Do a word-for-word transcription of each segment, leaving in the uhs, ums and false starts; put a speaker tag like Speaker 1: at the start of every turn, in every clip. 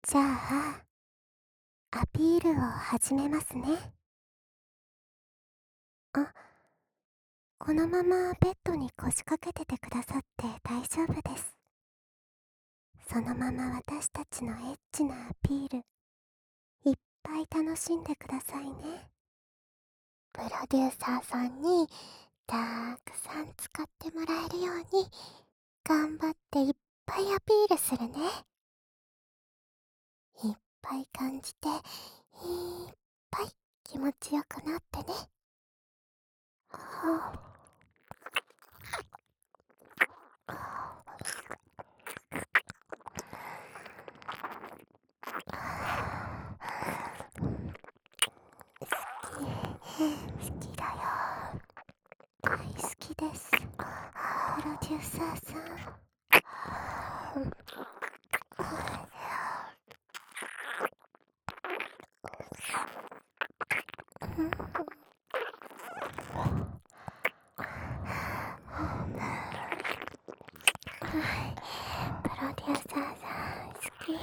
Speaker 1: じゃあ、アピールを始めますね。あ、このままベッドに腰掛けててくださって大丈夫です。そのまま私たちのエッチなアピール、いっぱい楽しんでくださいね。プロデューサーさんにたくさん使ってもらえるように頑張っていっぱいアピールするね。いっぱい感じていっぱい気持ちよくなってね。はあ好きだよ。大好きです。プロデューサーさん。プロデューサーさん好き。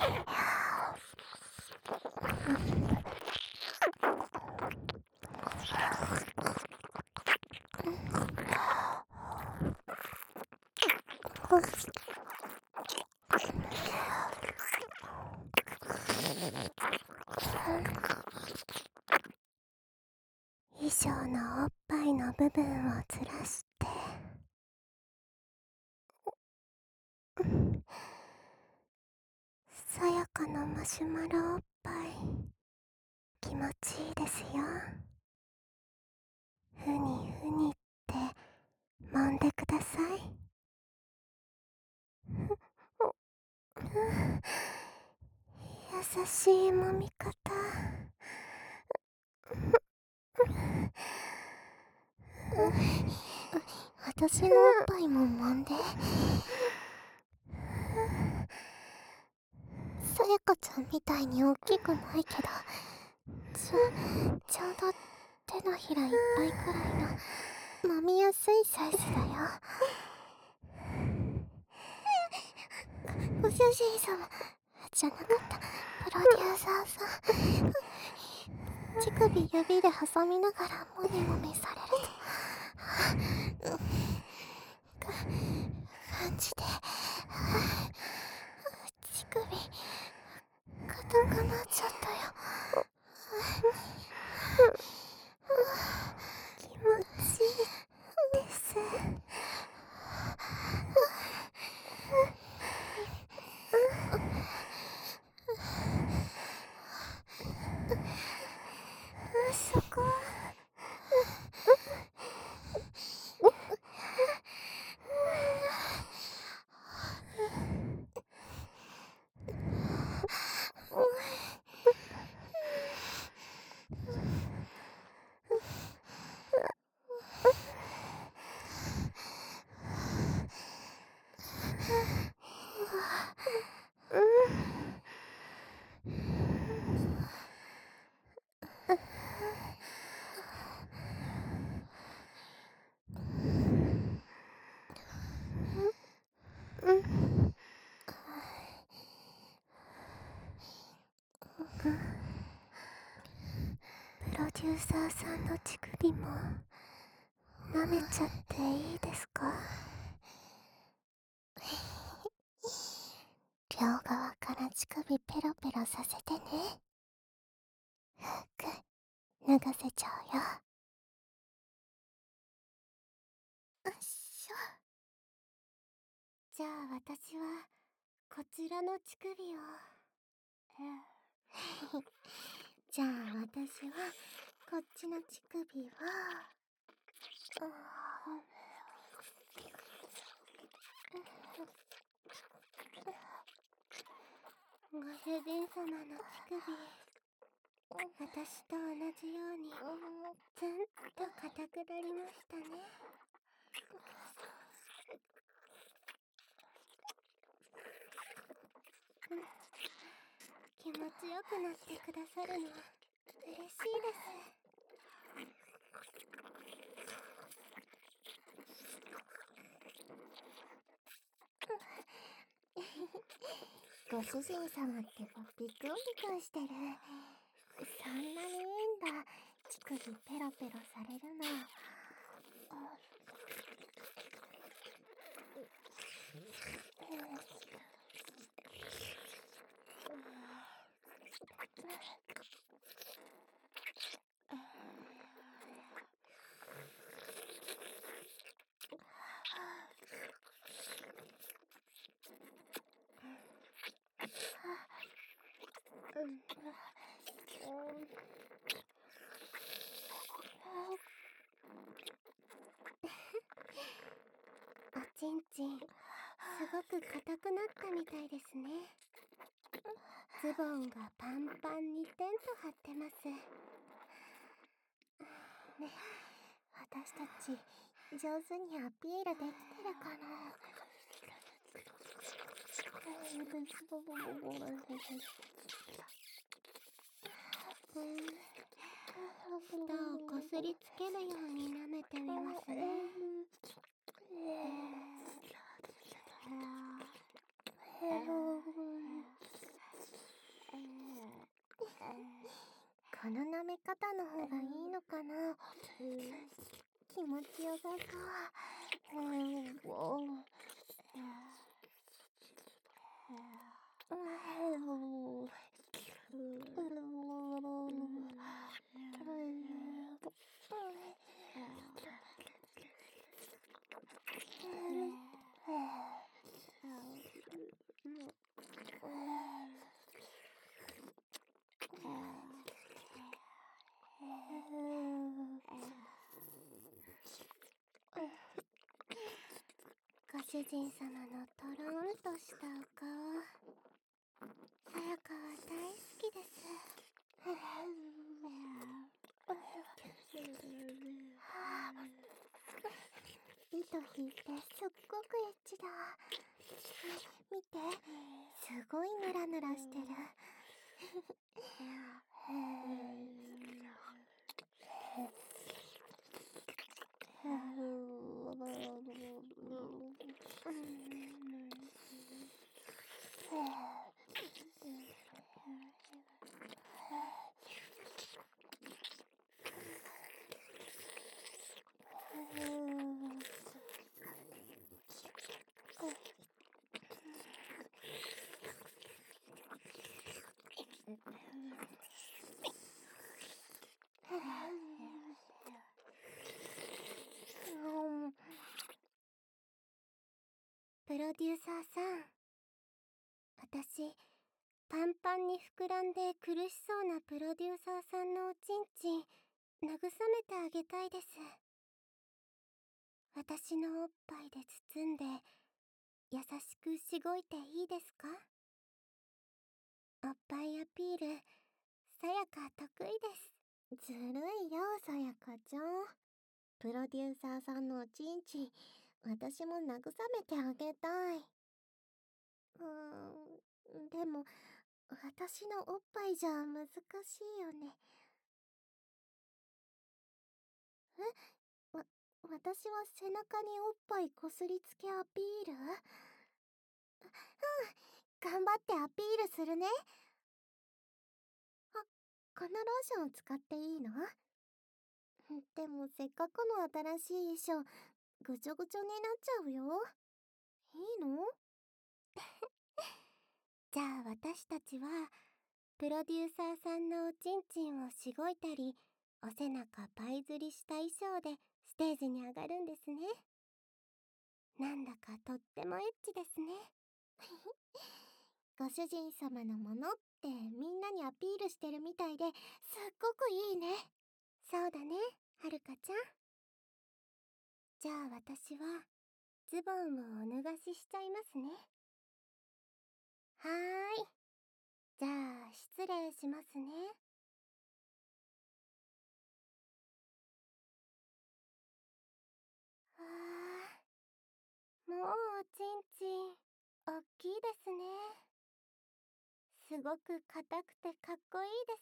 Speaker 1: 衣装のおっぱいの部分をずらしてさやかなマシュマロおっぱい、気持ちいいですよ。ふにふにって揉んでください。優しい揉み方。私のおっぱいも揉んで。さやかちゃんみたいに大きくないけど、ちょ、ちょうど手のひらいっぱいくらいの揉みやすいサイズだよ。ご主人様じゃなかった、プロデューサーさん。乳首指で挟みながらもみもみされると感じで乳首硬くなっちゃったよ。気持ちいいです。そこプロデューサーさんの乳首も舐めちゃっていいですか？両側から乳首ペロペロさせてね。服脱がせちゃうよ。よっしょ。じゃあ私はこちらの乳首をじゃあ私はこっちの乳首をご主人様の乳首、私と同じようにずんと硬くなりましたね。気持ちよくなってくださるの嬉しいです。 ご主人様ってばビクンビクンしてる。そんなにいいんだ、乳首ペロペロされるの。おちんちん、すごく硬くなったみたいですね。ズボンがパンパンにテント張ってます。ね、私たち上手にアピールできてるかな。舌をこすりつけるように舐めてみますね。この舐め方の方がいいのかな。気持ちよさそう。ご主人様のとろんとしたお顔、さやかは大好きです。糸引いてすっごくエッチだ。み見て、すごいヌラヌラしてる。プロデューサーさん、私、パンパンに膨らんで苦しそうなプロデューサーさんのおちんちん、慰めてあげたいです。私のおっぱいで包んで、優しくしごいていいですか？おっぱいアピール、さやか得意です。ずるいよ、さやかちゃん。プロデューサーさんのおちんちん、私も慰めてあげたい。うーん、でも、私のおっぱいじゃ難しいよね。え？わ、私は背中におっぱいこすりつけアピール？うん、頑張ってアピールするね。あ、このローション使っていいの？でもせっかくの新しい衣装、ぐちょぐちょになっちゃうよ。いいの？じゃあ私たちは、プロデューサーさんのおちんちんをしごいたり、お背中パイ釣りした衣装でステージに上がるんですね。なんだかとってもエッチですね。ご主人様のものってみんなにアピールしてるみたいですっごくいいね。そうだね、はるかちゃん。じゃあ私はズボンをお脱がししちゃいますね。はーい。じゃあ失礼しますね。わー、もうおちんちんおっきいですね。すごく硬くてかっこいいです。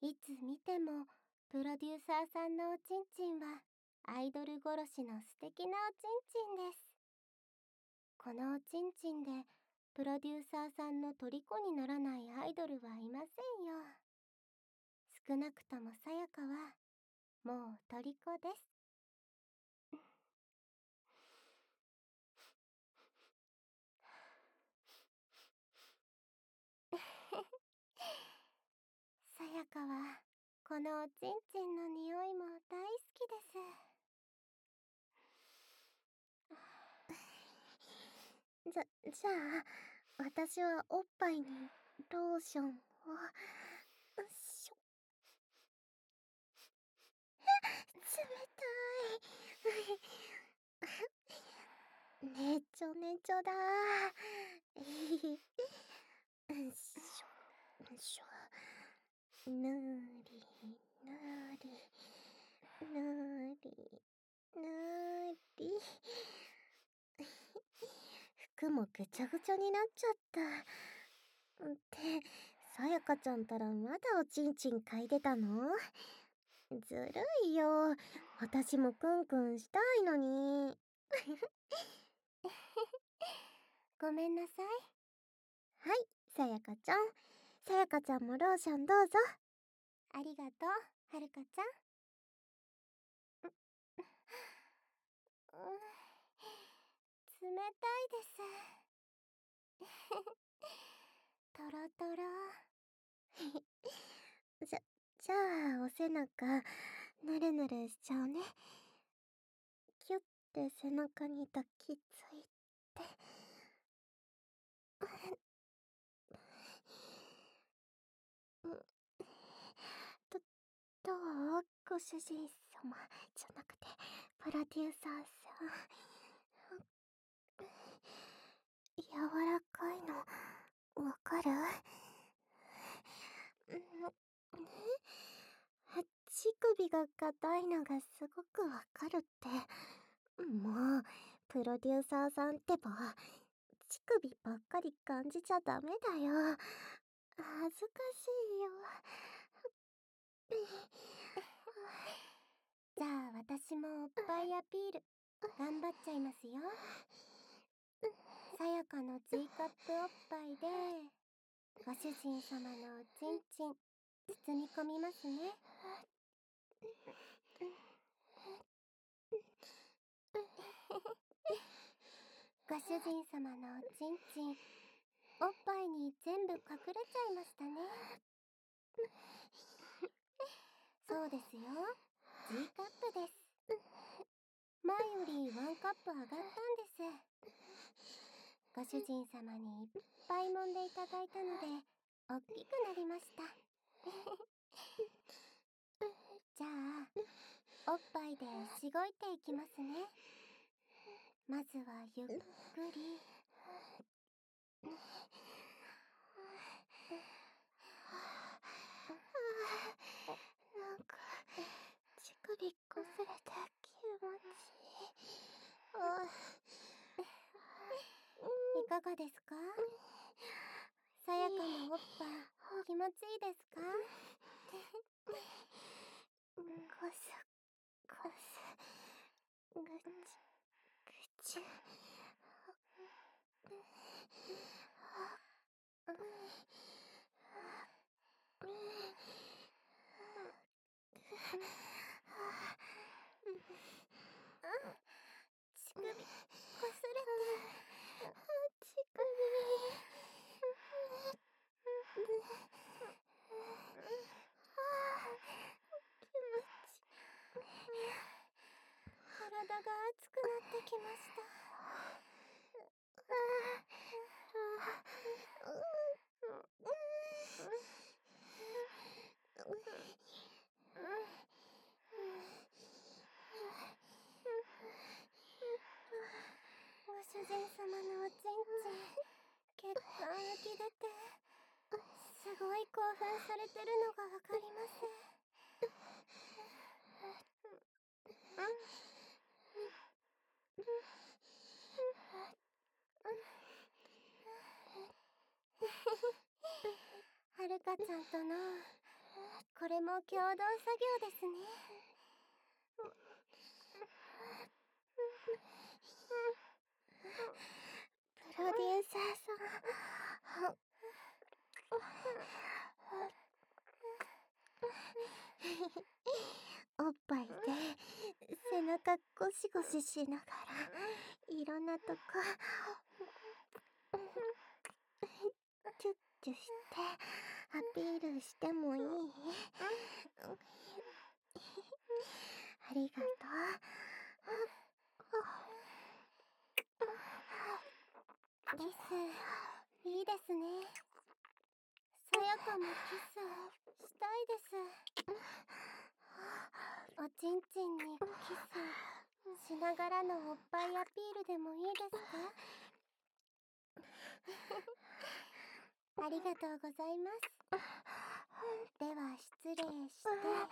Speaker 1: いつ見てもプロデューサーさんのおちんちんはアイドル殺しの素敵なおちんちんです。このおちんちんでプロデューサーさんの虜にならないアイドルはいませんよ。少なくともさやかはもう虜です。さやかはこのおちんちんの匂いも大好きです。じゃ、じゃあ、私はおっぱいにローションを、よいしょ。冷たい。ねちょねちょだー。よいしょ、よいしょ。ぬーり、ぬーり、ぬーり、ぬーり。服もぐちゃぐちゃになっちゃった。って、さやかちゃんたらまだおちんちん嗅いでたの？ずるいよ。私もクンクンしたいのに。ごめんなさい。はい、さやかちゃん。さやかちゃんもローションどうぞ。ありがとう、はるかちゃん。うん、冷たいです。とろとろ。じゃ、じゃあ、お背中、ぬるぬるしちゃうね。キュッて背中に抱きついて。ど、どう？ご主人様じゃなくて、プロデューサーさん。柔らかいの、わかる？乳首が硬いのがすごくわかるって。もう、プロデューサーさんってば、乳首ばっかり感じちゃダメだよ。恥ずかしいよ。じゃあ私もおっぱいアピール頑張っちゃいますよ。さやかの G カップおっぱいでご主人様のおちんちん包み込みますね。ご主人様のおちんちんおっぱいに全部隠れちゃいましたね。そうですよ、 G カップです。前よりワンカップ上がったんです。ご主人様にいっぱい揉んでいただいたのでおっきくなりました。じゃあおっぱいでしごいていきますね。まずはゆっくり。なんか乳首こすれて気持ちいい。いかがですか？さやかのおっぱい気持ちいいですか？こすこすぐちぐち。乳首こすれて乳首体が熱くなってきました。ご主人様のおちんちん血管浮き出てすごい興奮されてるのがわかります。はるかちゃんとのこれも共同作業ですね。プロデューサーさん。おっぱいで背中ゴシゴシしながらいろんなとこチュッチュしてアピールしてもいい？ありがとう。キスいいですね。さやかもキスしたいです。おちんちんにキスしながらのおっぱいアピールでもいいですか？ありがとうございます。では失礼して。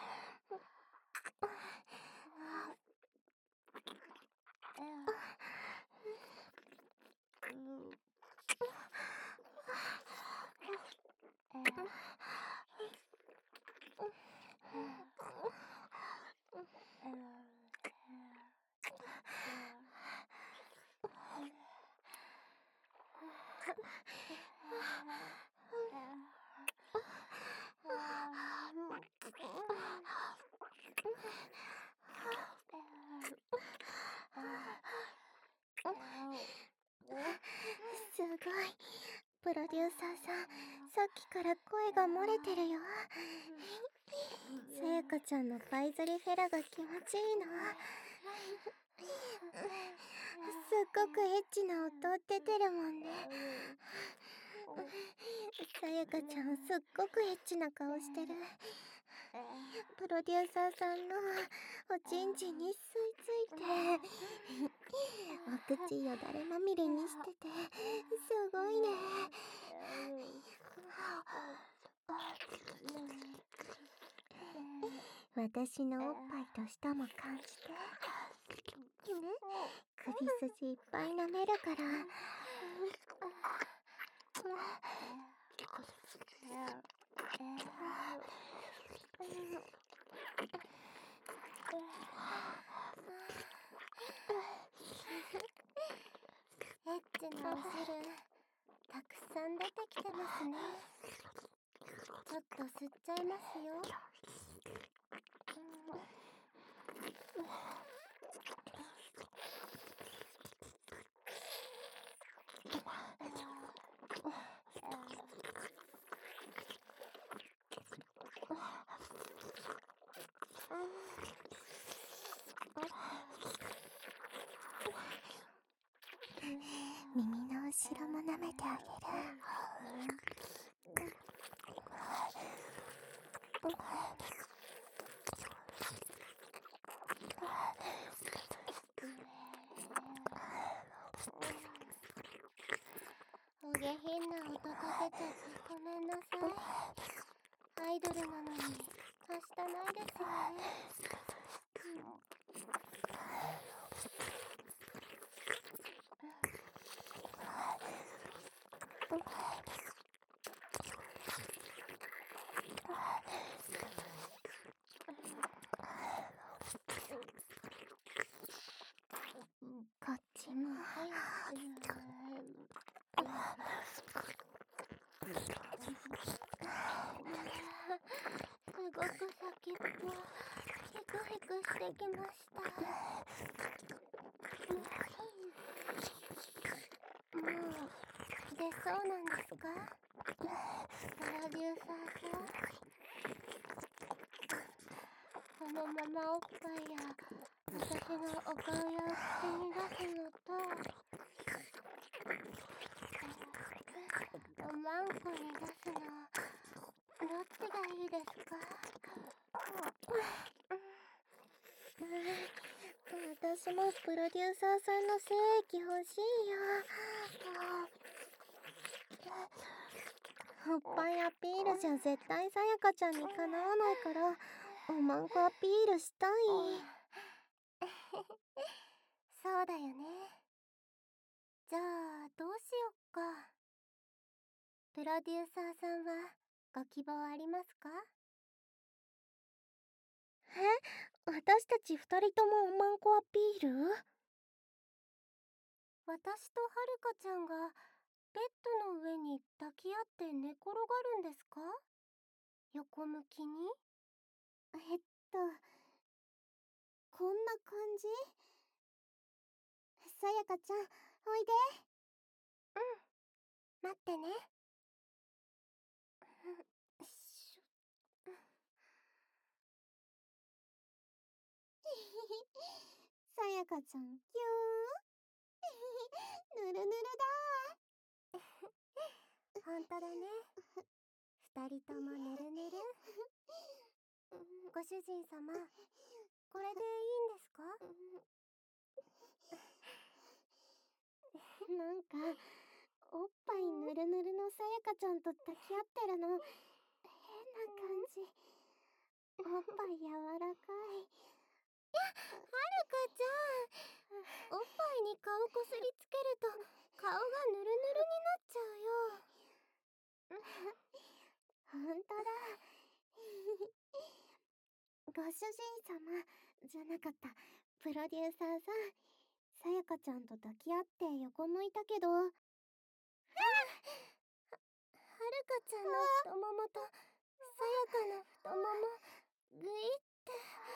Speaker 1: すごい。プロデューサーさん、さっきから声が漏れてるよ。さやかちゃんのパイズリフェラが気持ちいいの。すっごくエッチな音出てるもんね。さやかちゃんすっごくエッチな顔してる。プロデューサーさんのおちんちんに吸い付いてお口よだれまみれにしててすごいね。私のおっぱいと舌も感じて。首筋いっぱい舐めるから。エッチなお汁たくさん出てきてますね。ちょっと吸っちゃいますよ。耳の後ろも舐めてあげる。お下品な音立てちゃってごめんなさい。アイドルなのにはしたないですよね。こっちも。すごく先っぽヒクヒクしてきました。もう出そうなんですか？プロデューサーさん。このままおっぱいや私のお顔や口に出すのとおまんこに出すのどっちがいいですか？私もプロデューサーさんの精液欲しいよ。おっぱいアピールじゃ絶対さやかちゃんにかなわないからおまんこアピールしたい。そうだよね。じゃあどうしよっか。プロデューサーさんはご希望ありますか？え、私たち二人ともおまんこアピール？私とはるかちゃんがベッドの上に抱き合って寝転がるんですか？横向きに？えっと、こんな感じ？さやかちゃん、おいで。うん、待ってね。しょさやかちゃん、ぎゅーぬるぬるだー。ほんとだね。二人ともぬるぬる。ご主人様、これでいいんですか？なんか、おっぱいぬるぬるのさやかちゃんと抱き合ってるの、変な感じ。おっぱい柔らかい。や、はるかちゃん、おっぱいに顔こすりつけると顔がぬるぬるになっちゃうよ。ほんとだ。ご主人様じゃなかった、プロデューサーさん、さやかちゃんと抱き合って横向いたけど、はるかちゃんの太ももとさやかの太ももぐいって、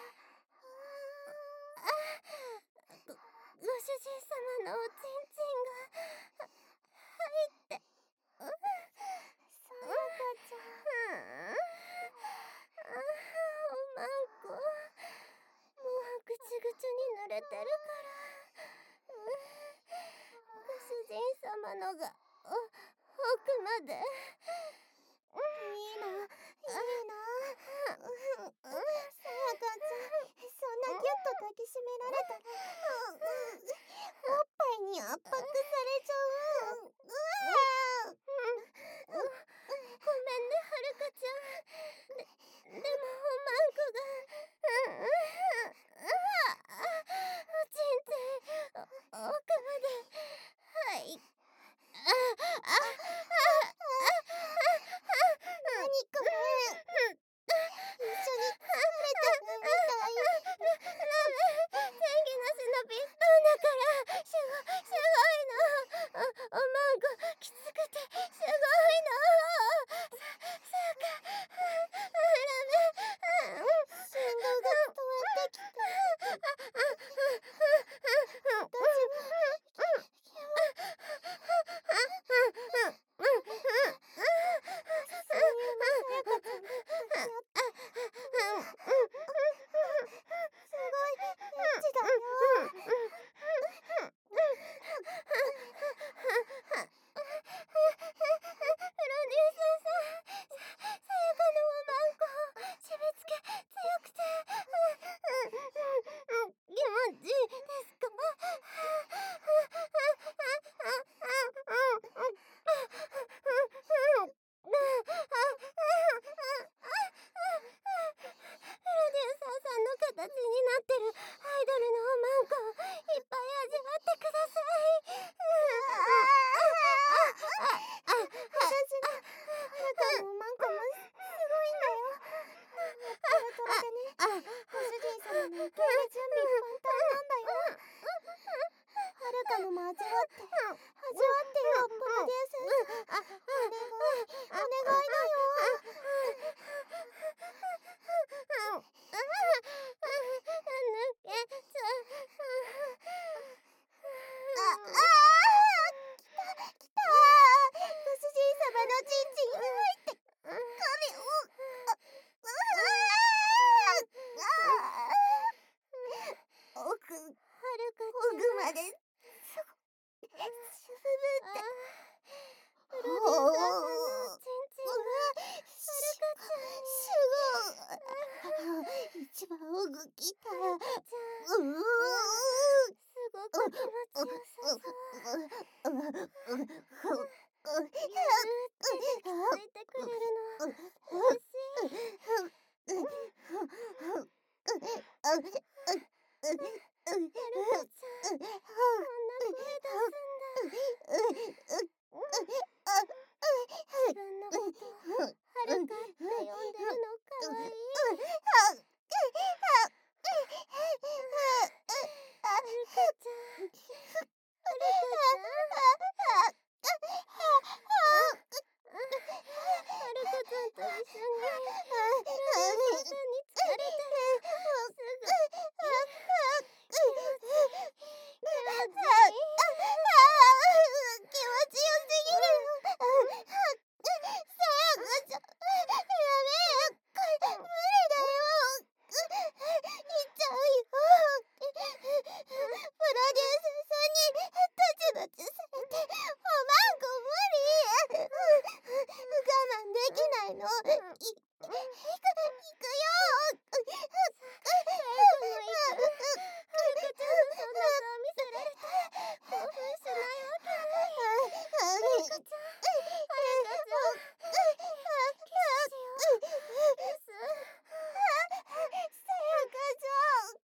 Speaker 1: あご、ご主人様のおちんちんが入って、さやかちゃん、あおまんこ、もうぐちぐちに濡れてるから、ご主人様のがお奥まで。いいな、いいな。さやかちゃん、そんなギュッと抱きしめられたら、おっぱいに圧迫されちゃう。ごめんね、はるかちゃん。で、でもおまんこが、おちんちん、奥まで、はい。あ、あ、あ、なにこれ。一緒に疲れてるみたい。ラメ、前儀なしのピストンだから、すご、すごいの。お、おまんこ、きつくて、すごいの。さ、さやか、ラメ、信号が伝わってきた。大丈夫？キュ声優のさやかちゃんと抱き合って、すごいエッチだよ。プロデューサーさん、さ、さやかのおまんこ、締め付け強くて、気持ちいいですか？プロデューサーさんの形になってるアイドルのおまんこをいっぱい味わってください。私のはるかのおまんこもすごいんだよ。トロトロでね、ご主人様の受け入れ準備万端なんだよ。はるかのも味わって、味わってよ、プロデューサーさん。お願い、お願いだよ。抜けちゃう。あ、あー、来た、来た。ご主人様のチンチン入って、髪を、あ、あ、奥、はるかちゃん。奥まで、すご、すぶって。プロデューサーさんのチンチンが、はるかちゃんに。すごい。一番奥来た。はるかちゃん。すごく気持ちよさそう。ぎゅーって抱きついてくれるの。嬉しい。はるかちゃん、こんな声出すんだ。自分のことをはるかって呼んでるのかわいい。はるかちゃん、はるかちゃん、 と一緒にプロデューサーさんに疲れたらすぐ気持ちいい気持ちいい気持ちよすぎるよ。さやかちゃん、やめよ、これ無理だよ。言っちゃうよ。プロデューサーさんにタチバチされておまんこ無理。我慢できないの。い、いく、いくよ。はるかちゃんのそんな顔見せられて興奮しないわけない。はるかちゃん、はるかちゃん、キスしよう。キス。さやかちゃん。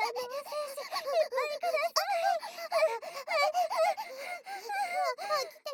Speaker 1: 来て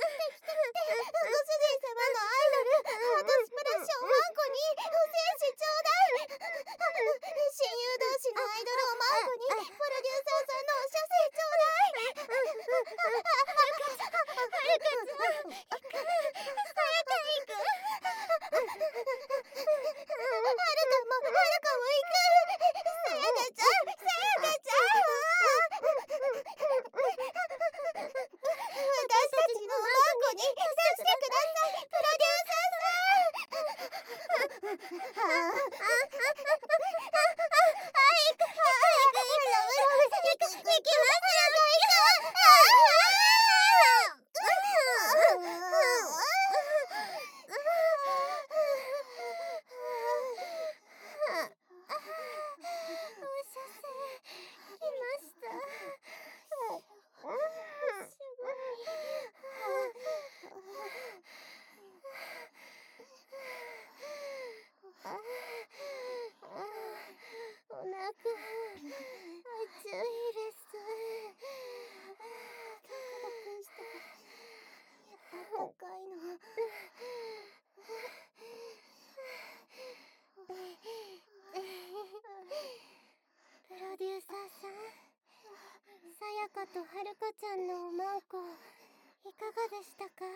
Speaker 1: とはるかちゃんのおまんこいかがでしたか？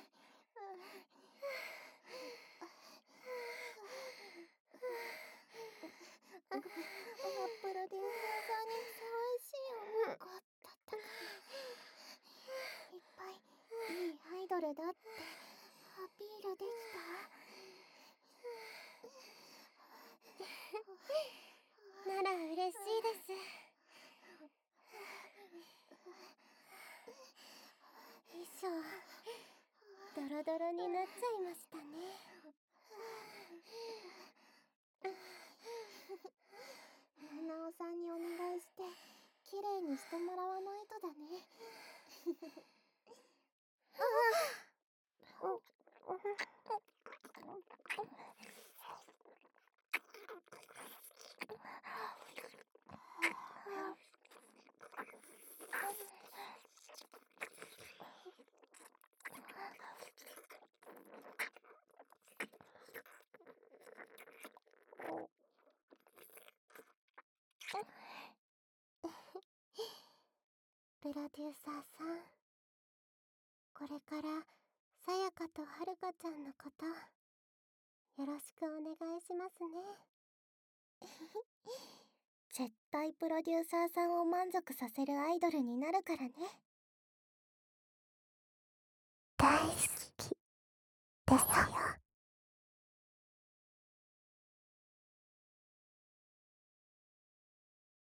Speaker 1: プロデューサーさんにふさわしいおまんこだったかな。いっぱいいいアイドルだってアピールできた？なら嬉しいです。衣装ドロドロになっちゃいましたね。七尾さんにお願いして綺麗にしてもらわないとだね。プロデューサーさん、これからさやかとはるかちゃんのことよろしくお願いしますね。絶対プロデューサーさんを満足させるアイドルになるからね。